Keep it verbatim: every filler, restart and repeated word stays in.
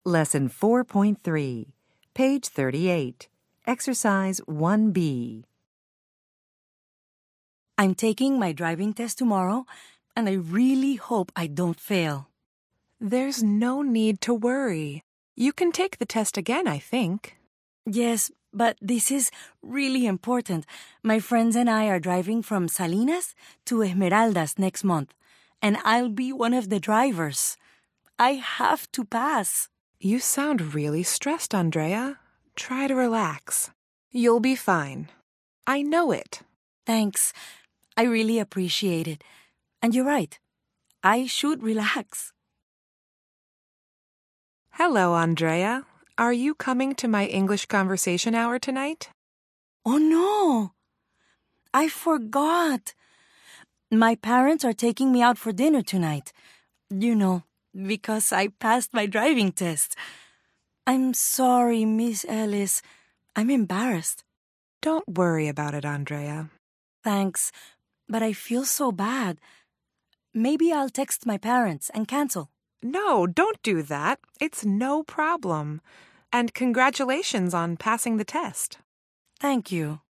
Lesson four point three, page thirty-eight, Exercise one B. I'm taking my driving test tomorrow, and I really hope I don't fail. There's no need to worry. You can take the test again, I think. Yes, but this is really important. My friends and I are driving from Salinas to Esmeraldas next month, and I'll be one of the drivers. I have to pass. You sound really stressed, Andrea. Try to relax. You'll be fine. I know it. Thanks. I really appreciate it. And you're right. I should relax. Hello, Andrea. Are you coming to my English conversation hour tonight? Oh, no. I forgot. My parents are taking me out for dinner tonight. You know, because I passed my driving test. I'm sorry, Miss Ellis. I'm embarrassed. Don't worry about it, Andrea. Thanks, but I feel so bad. Maybe I'll text my parents and cancel. No, don't do that. It's no problem. And congratulations on passing the test. Thank you.